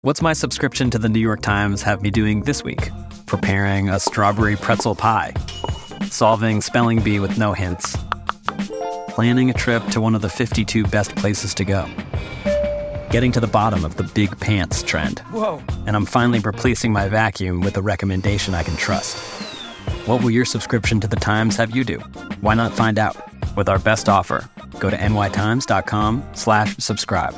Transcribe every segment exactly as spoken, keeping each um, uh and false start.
What's my subscription to the New York Times have me doing this week? Preparing a strawberry pretzel pie. Solving spelling bee with no hints. Planning a trip to one of the fifty-two best places to go. Getting to the bottom of the big pants trend. Whoa. And I'm finally replacing my vacuum with a recommendation I can trust. What will your subscription to the Times have you do? Why not find out? With our best offer, go to nytimes.com slash subscribe.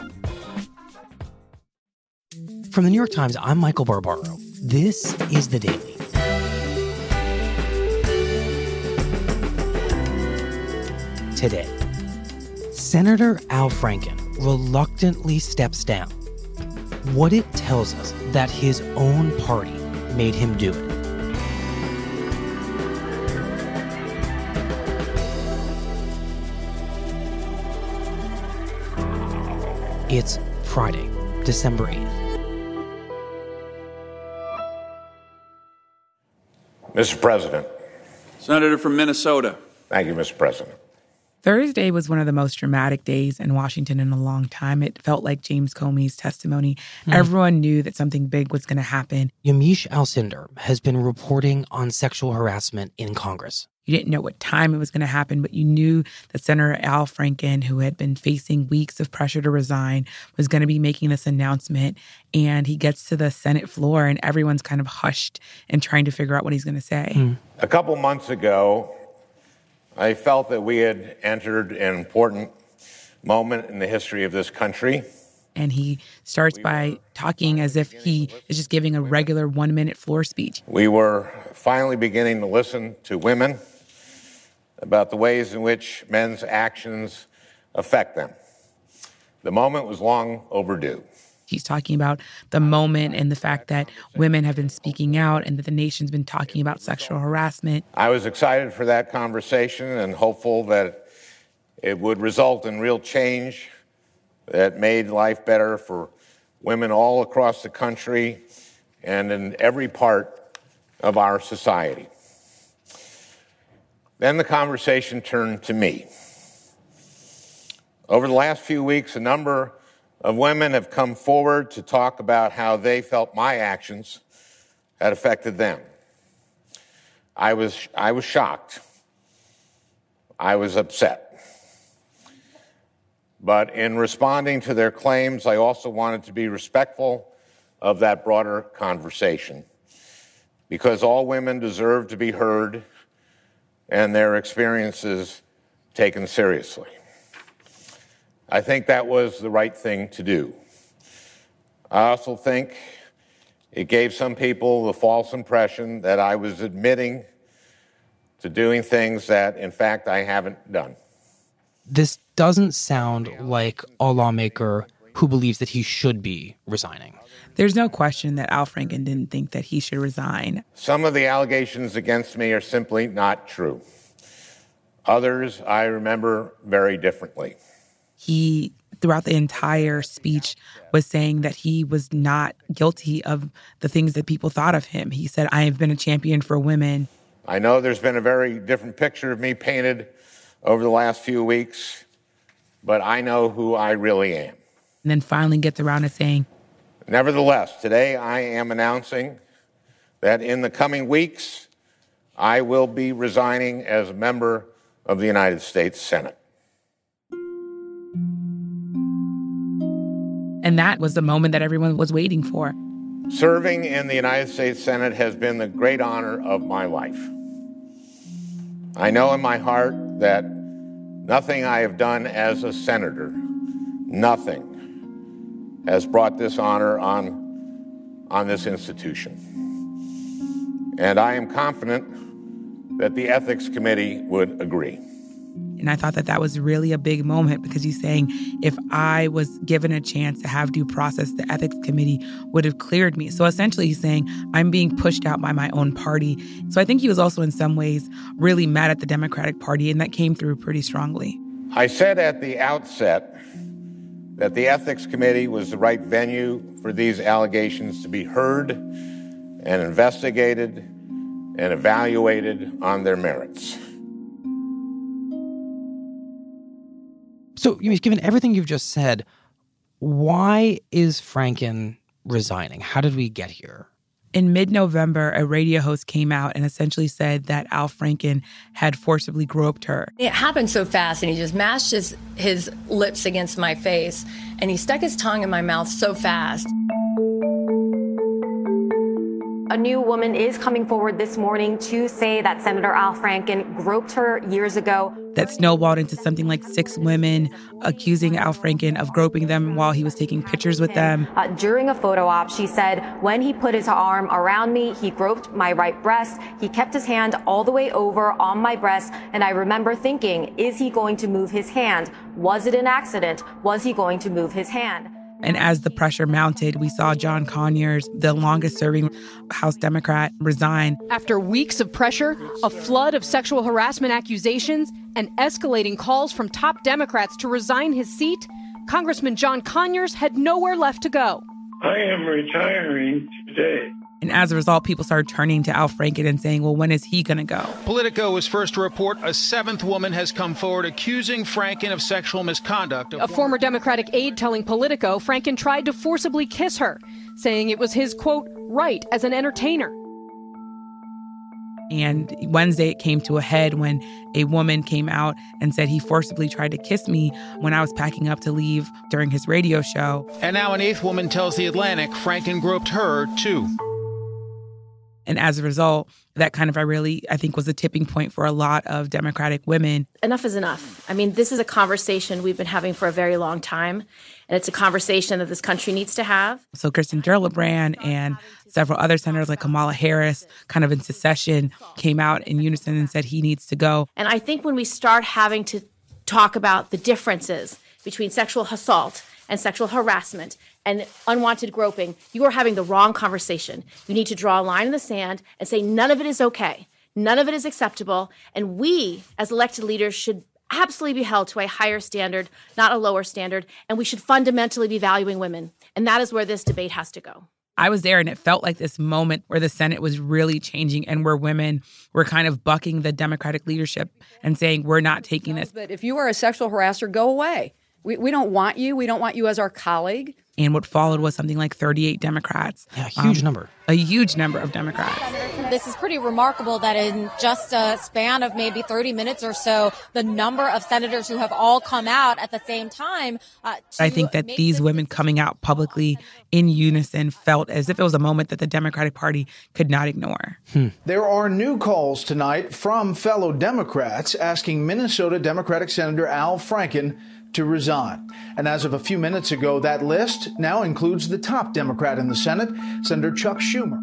From the New York Times, I'm Michael Barbaro. This is The Daily. Today, Senator Al Franken reluctantly steps down. What it tells us that his own party made him do it. It's Friday, December eighth. Mister President. Senator from Minnesota. Thank you, Mister President. Thursday was one of the most dramatic days in Washington in a long time. It felt like James Comey's testimony. Mm. Everyone knew that something big was going to happen. Yamiche Alcindor has been reporting on sexual harassment in Congress. You didn't know what time it was going to happen, but you knew that Senator Al Franken, who had been facing weeks of pressure to resign, was going to be making this announcement. And he gets to the Senate floor and everyone's kind of hushed and trying to figure out what he's going to say. Mm. A couple months ago, I felt that we had entered an important moment in the history of this country. And he starts by talking as if he is just giving a regular one-minute floor speech. We were finally beginning to listen to women about the ways in which men's actions affect them. The moment was long overdue. He's talking about the moment and the fact that women have been speaking out and that the nation's been talking about sexual harassment. I was excited for that conversation and hopeful that it would result in real change that made life better for women all across the country and in every part of our society. Then the conversation turned to me. Over the last few weeks, a number of women have come forward to talk about how they felt my actions had affected them. I was, I was shocked. I was upset. But in responding to their claims, I also wanted to be respectful of that broader conversation, because all women deserve to be heard and their experiences taken seriously. I think that was the right thing to do. I also think it gave some people the false impression that I was admitting to doing things that, in fact, I haven't done. This doesn't sound like a lawmaker who believes that he should be resigning. There's no question that Al Franken didn't think that he should resign. Some of the allegations against me are simply not true. Others I remember very differently. He, throughout the entire speech, was saying that he was not guilty of the things that people thought of him. He said, I have been a champion for women. I know there's been a very different picture of me painted over the last few weeks, but I know who I really am. And then finally gets around to saying, nevertheless, today I am announcing that in the coming weeks, I will be resigning as a member of the United States Senate. And that was the moment that everyone was waiting for. Serving in the United States Senate has been the great honor of my life. I know in my heart that nothing I have done as a senator, nothing, has brought this honor on, on this institution. And I am confident that the Ethics Committee would agree. And I thought that that was really a big moment because he's saying if I was given a chance to have due process, the Ethics Committee would have cleared me. So essentially he's saying I'm being pushed out by my own party. So I think he was also in some ways really mad at the Democratic Party, and that came through pretty strongly. I said at the outset that the Ethics Committee was the right venue for these allegations to be heard and investigated and evaluated on their merits. So, given everything you've just said, why is Franken resigning? How did we get here? In mid-November, a radio host came out and essentially said that Al Franken had forcibly groped her. It happened so fast, and he just mashed his, his lips against my face, and he stuck his tongue in my mouth so fast. A new woman is coming forward this morning to say that Senator Al Franken groped her years ago. That snowballed into something like six women accusing Al Franken of groping them while he was taking pictures with them. Uh, during a photo op, she said, when he put his arm around me, he groped my right breast. He kept his hand all the way over on my breast. And I remember thinking, is he going to move his hand? Was it an accident? Was he going to move his hand? And as the pressure mounted, we saw John Conyers, the longest-serving House Democrat, resign. After weeks of pressure, a flood of sexual harassment accusations, and escalating calls from top Democrats to resign his seat, Congressman John Conyers had nowhere left to go. I am retiring today. And as a result, people started turning to Al Franken and saying, well, when is he going to go? Politico was first to report a seventh woman has come forward accusing Franken of sexual misconduct. A former Democratic aide telling Politico Franken tried to forcibly kiss her, saying it was his, quote, right as an entertainer. And Wednesday, it came to a head when a woman came out and said he forcibly tried to kiss me when I was packing up to leave during his radio show. And now an eighth woman tells The Atlantic Franken groped her, too. And as a result, that kind of, I really, I think, was a tipping point for a lot of Democratic women. Enough is enough. I mean, this is a conversation we've been having for a very long time, and it's a conversation that this country needs to have. So Kirsten Gillibrand and several other senators like Kamala Harris, kind of in succession, came out in unison and said he needs to go. And I think when we start having to talk about the differences between sexual assault and sexual harassment and unwanted groping, you are having the wrong conversation. You need to draw a line in the sand and say none of it is okay. None of it is acceptable. And we, as elected leaders, should absolutely be held to a higher standard, not a lower standard. And we should fundamentally be valuing women. And that is where this debate has to go. I was there, and it felt like this moment where the Senate was really changing and where women were kind of bucking the Democratic leadership and saying, we're not taking this. But if you are a sexual harasser, go away. We we don't want you. We don't want you as our colleague. And what followed was something like thirty-eight Democrats. Yeah, a huge um, number. A huge number of Democrats. This is pretty remarkable that in just a span of maybe thirty minutes or so, the number of senators who have all come out at the same time. Uh, I think that these women coming out publicly in unison felt as if it was a moment that the Democratic Party could not ignore. Hmm. There are new calls tonight from fellow Democrats asking Minnesota Democratic Senator Al Franken to resign. And as of a few minutes ago, that list now includes the top Democrat in the Senate, Senator Chuck Schumer.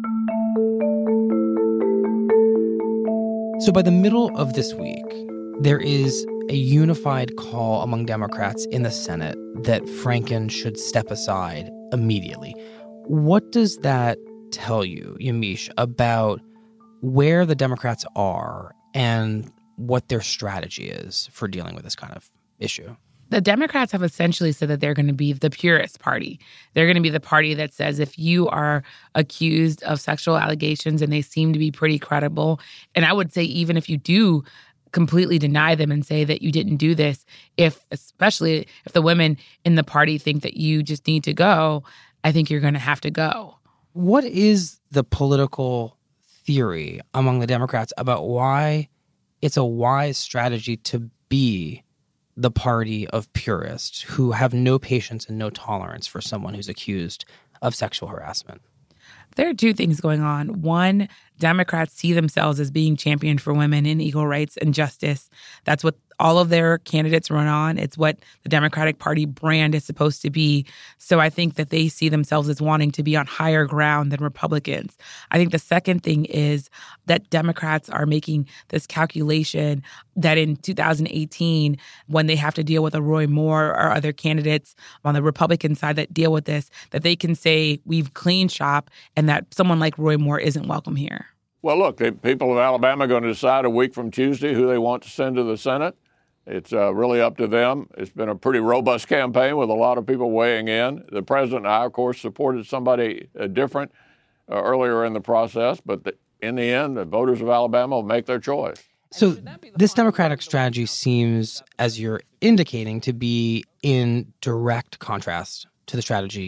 So by the middle of this week, there is a unified call among Democrats in the Senate that Franken should step aside immediately. What does that tell you, Yamiche, about where the Democrats are and what their strategy is for dealing with this kind of issue? The Democrats have essentially said that they're going to be the purist party. They're going to be the party that says if you are accused of sexual allegations, and they seem to be pretty credible, and I would say even if you do completely deny them and say that you didn't do this, if especially if the women in the party think that you just need to go, I think you're going to have to go. What is the political theory among the Democrats about why it's a wise strategy to be the party of purists who have no patience and no tolerance for someone who's accused of sexual harassment? There are two things going on. One, Democrats see themselves as being championed for women in equal rights and justice. That's what all of their candidates run on. It's what the Democratic Party brand is supposed to be. So I think that they see themselves as wanting to be on higher ground than Republicans. I think the second thing is that Democrats are making this calculation that in two thousand eighteen, when they have to deal with a Roy Moore or other candidates on the Republican side that deal with this, that they can say we've cleaned shop and that someone like Roy Moore isn't welcome here. Well, look, the people of Alabama are going to decide a week from Tuesday who they want to send to the Senate. It's uh, really up to them. It's been a pretty robust campaign with a lot of people weighing in. The president and I, of course, supported somebody uh, different uh, earlier in the process. But the, in the end, the voters of Alabama will make their choice. So this Democratic strategy seems, as you're indicating, to be in direct contrast to the strategy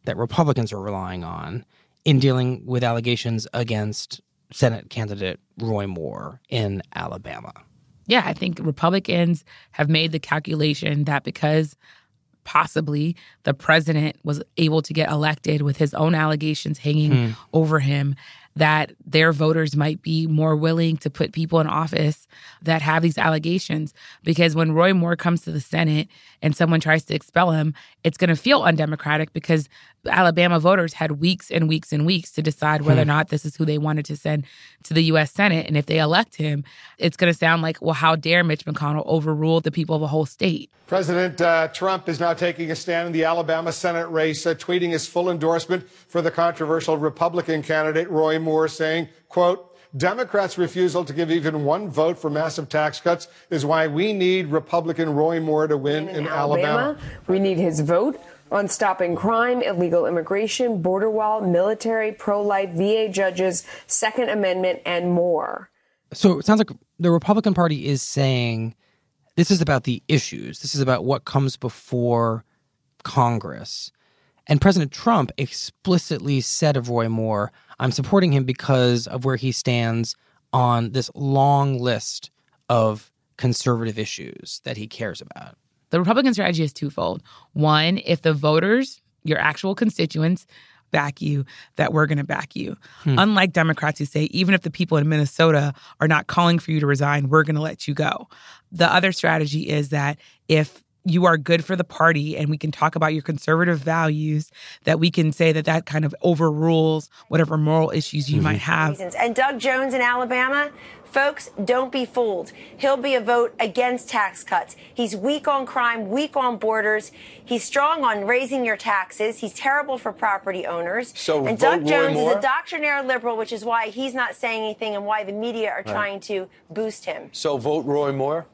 that Republicans are relying on in dealing with allegations against Senate candidate Roy Moore in Alabama. Yeah, I think Republicans have made the calculation that because possibly the president was able to get elected with his own allegations hanging hmm. over him, that their voters might be more willing to put people in office that have these allegations. Because when Roy Moore comes to the Senate and someone tries to expel him, it's going to feel undemocratic because Alabama voters had weeks and weeks and weeks to decide whether hmm. or not this is who they wanted to send to the U S Senate. And if they elect him, it's going to sound like, well, how dare Mitch McConnell overrule the people of a whole state? President uh, Trump is now taking a stand in the Alabama Senate race, uh, tweeting his full endorsement for the controversial Republican candidate Roy Moore, saying, quote, Democrats' refusal to give even one vote for massive tax cuts is why we need Republican Roy Moore to win in, in Alabama. Alabama. We need his vote on stopping crime, illegal immigration, border wall, military, pro-life, V A judges, Second Amendment, and more. So it sounds like the Republican Party is saying this is about the issues. This is about what comes before Congress. And President Trump explicitly said of Roy Moore, I'm supporting him because of where he stands on this long list of conservative issues that he cares about. The Republican strategy is twofold. One, if the voters, your actual constituents, back you, that we're going to back you. Hmm. Unlike Democrats who say, even if the people in Minnesota are not calling for you to resign, we're going to let you go. The other strategy is that if you are good for the party and we can talk about your conservative values, that we can say that that kind of overrules whatever moral issues you mm-hmm. might have. And Doug Jones in Alabama, folks, don't be fooled. He'll be a vote against tax cuts. He's weak on crime, weak on borders. He's strong on raising your taxes. He's terrible for property owners. So and Doug Jones is a doctrinaire liberal, which is why he's not saying anything and why the media are right. trying to boost him. So vote Roy Moore?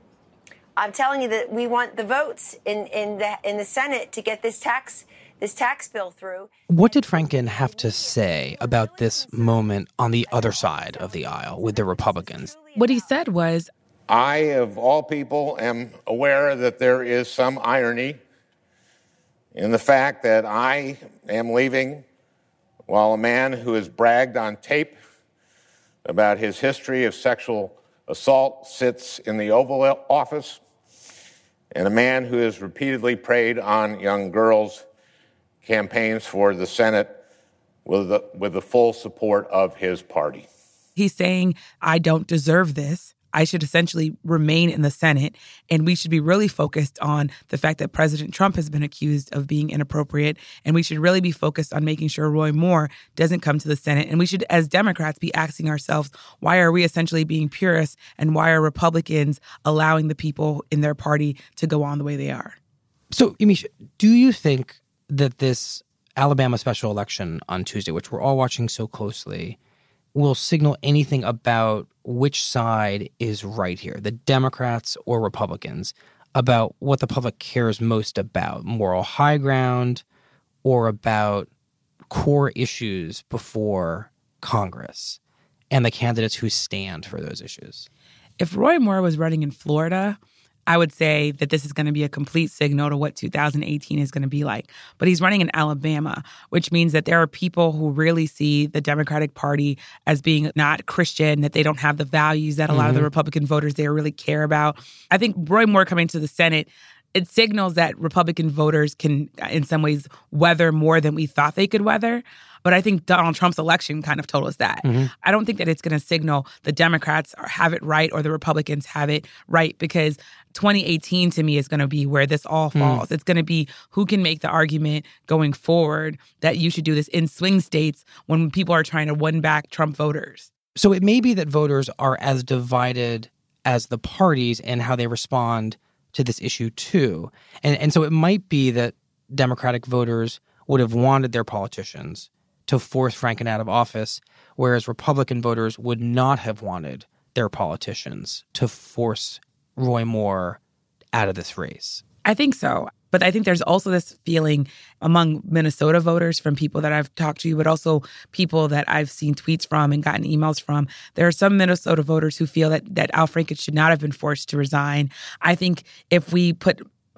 I'm telling you that we want the votes in, in the in the Senate to get this tax this tax bill through. What did Franken have to say about this moment on the other side of the aisle with the Republicans? What he said was, I, of all people, am aware that there is some irony in the fact that I am leaving while a man who has bragged on tape about his history of sexual assault sits in the Oval Office, and a man who has repeatedly preyed on young girls campaigns for the Senate with the, with the full support of his party. He's saying, I don't deserve this. I should essentially remain in the Senate, and we should be really focused on the fact that President Trump has been accused of being inappropriate, and we should really be focused on making sure Roy Moore doesn't come to the Senate. And we should, as Democrats, be asking ourselves, why are we essentially being purists, and why are Republicans allowing the people in their party to go on the way they are? So, Yamiche, do you think that this Alabama special election on Tuesday, which we're all watching so closely, will signal anything about which side is right here, the Democrats or Republicans, about what the public cares most about, moral high ground or about core issues before Congress and the candidates who stand for those issues? If Roy Moore was running in Florida, I would say that this is going to be a complete signal to what two thousand eighteen is going to be like. But he's running in Alabama, which means that there are people who really see the Democratic Party as being not Christian, that they don't have the values that a lot mm-hmm. of the Republican voters there really care about. I think Roy Moore coming to the Senate, it signals that Republican voters can, in some ways, weather more than we thought they could weather. But I think Donald Trump's election kind of told us that. Mm-hmm. I don't think that it's going to signal the Democrats have it right or the Republicans have it right, because twenty eighteen to me is going to be where this all falls. Mm. It's going to be who can make the argument going forward that you should do this in swing states when people are trying to win back Trump voters. So it may be that voters are as divided as the parties and how they respond to this issue too. And, and so it might be that Democratic voters would have wanted their politicians to force Franken out of office, whereas Republican voters would not have wanted their politicians to force Roy Moore out of this race. I think so. But I think there's also this feeling among Minnesota voters from people that I've talked to, but also people that I've seen tweets from and gotten emails from. There are some Minnesota voters who feel that, that Al Franken should not have been forced to resign. I think if we put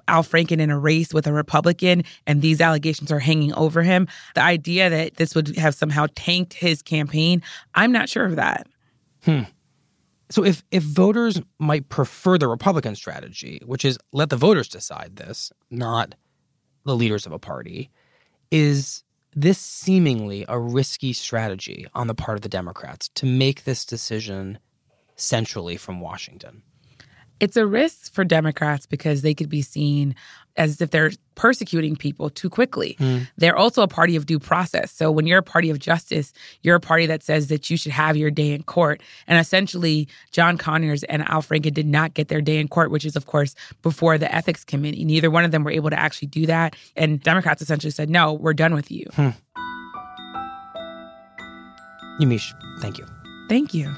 Al Franken in a race with a Republican and these allegations are hanging over him. The idea that this would have somehow tanked his campaign, I'm not sure of that. Hmm. So if, if voters might prefer the Republican strategy, which is let the voters decide this, not the leaders of a party, is this seemingly a risky strategy on the part of the Democrats to make this decision centrally from Washington? It's a risk for Democrats because they could be seen as if they're persecuting people too quickly. Mm. They're also a party of due process. So when you're a party of justice, you're a party that says that you should have your day in court. And essentially, John Conyers and Al Franken did not get their day in court, which is, of course, before the Ethics Committee. Neither one of them were able to actually do that. And Democrats essentially said, no, we're done with you. Hmm. Yamiche, thank you. Thank you.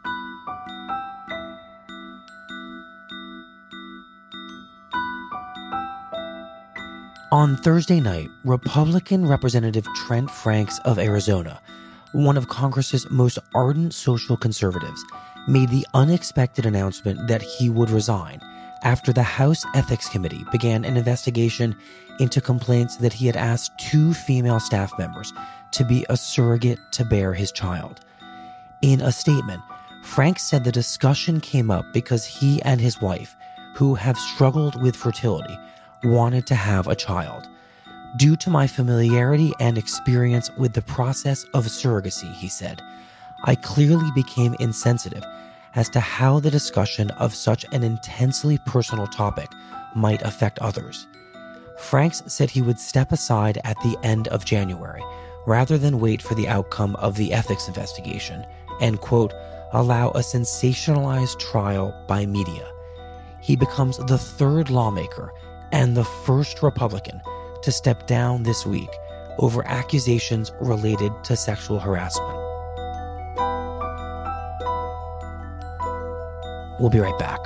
On Thursday night, Republican Representative Trent Franks of Arizona, one of Congress's most ardent social conservatives, made the unexpected announcement that he would resign after the House Ethics Committee began an investigation into complaints that he had asked two female staff members to be a surrogate to bear his child. In a statement, Franks said the discussion came up because he and his wife, who have struggled with fertility, wanted to have a child. Due to my familiarity and experience with the process of surrogacy, he said, I clearly became insensitive as to how the discussion of such an intensely personal topic might affect others. Franks said he would step aside at the end of January rather than wait for the outcome of the ethics investigation and, quote, allow a sensationalized trial by media. He becomes the third lawmaker and the first Republican to step down this week over accusations related to sexual harassment. We'll be right back.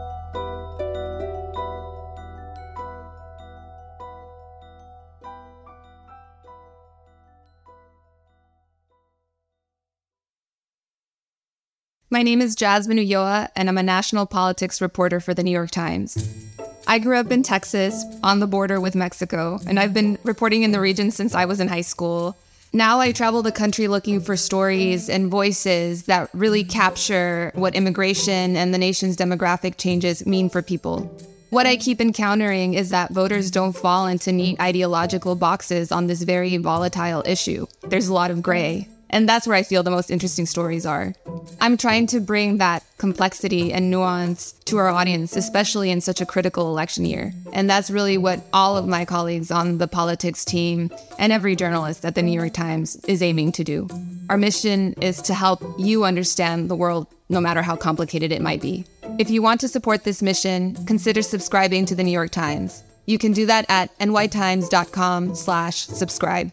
My name is Jasmine Ulloa, and I'm a national politics reporter for the New York Times. I grew up in Texas, on the border with Mexico, and I've been reporting in the region since I was in high school. Now I travel the country looking for stories and voices that really capture what immigration and the nation's demographic changes mean for people. What I keep encountering is that voters don't fall into neat ideological boxes on this very volatile issue. There's a lot of gray. And that's where I feel the most interesting stories are. I'm trying to bring that complexity and nuance to our audience, especially in such a critical election year. And that's really what all of my colleagues on the politics team and every journalist at the New York Times is aiming to do. Our mission is to help you understand the world, no matter how complicated it might be. If you want to support this mission, consider subscribing to the New York Times. You can do that at nytimes.com slash subscribe.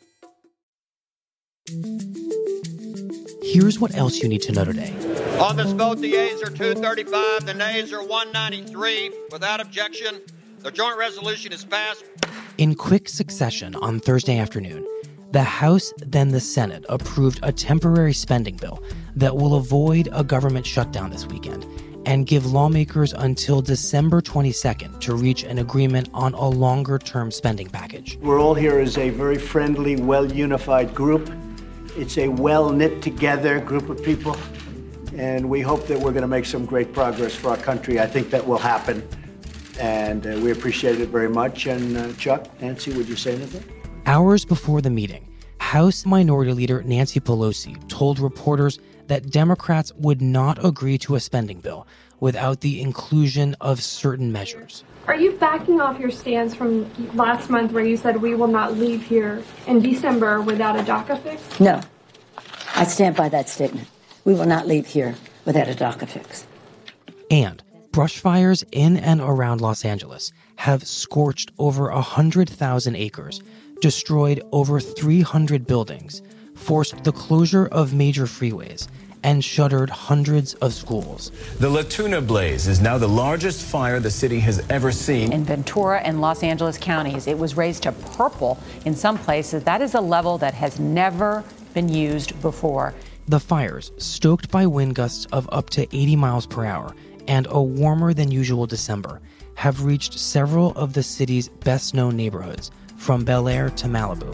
Here's what else you need to know today. On this vote, the yeas are two thirty-five, the nays are one ninety-three. Without objection, the joint resolution is passed. In quick succession on Thursday afternoon, the House, then the Senate, approved a temporary spending bill that will avoid a government shutdown this weekend and give lawmakers until December twenty-second to reach an agreement on a longer-term spending package. We're all here as a very friendly, well-unified group. It's a well-knit-together group of people, and we hope that we're going to make some great progress for our country. I think that will happen, and uh, we appreciate it very much. And uh, Chuck, Nancy, would you say anything? Hours before the meeting, House Minority Leader Nancy Pelosi told reporters that Democrats would not agree to a spending bill without the inclusion of certain measures. Are you backing off your stance from last month where you said we will not leave here in December without a DACA fix? No. I stand by that statement. We will not leave here without a DACA fix. And brush fires in and around Los Angeles have scorched over one hundred thousand acres, destroyed over three hundred buildings, forced the closure of major freeways, and shuttered hundreds of schools. The La Tuna blaze is now the largest fire the city has ever seen. In Ventura and Los Angeles counties, it was raised to purple in some places. That is a level that has never been used before. The fires, stoked by wind gusts of up to eighty miles per hour and a warmer than usual December, have reached several of the city's best-known neighborhoods, from Bel Air to Malibu.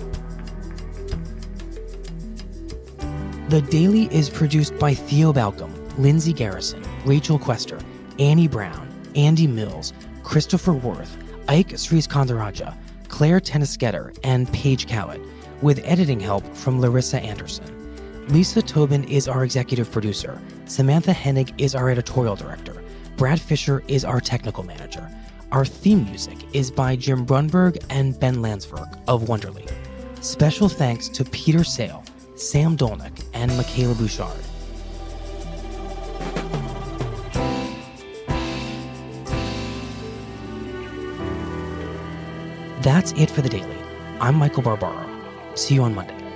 The Daily is produced by Theo Balcom, Lindsay Garrison, Rachel Quester, Annie Brown, Andy Mills, Christopher Worth, Ike Sriskandaraja, Claire Tennisgetter, and Paige Cowett, with editing help from Larissa Anderson. Lisa Tobin is our executive producer. Samantha Hennig is our editorial director. Brad Fisher is our technical manager. Our theme music is by Jim Brunberg and Ben Landsberg of Wonderly. Special thanks to Peter Sale, Sam Dolnick, and Michaela Bouchard. That's it for The Daily. I'm Michael Barbaro. See you on Monday.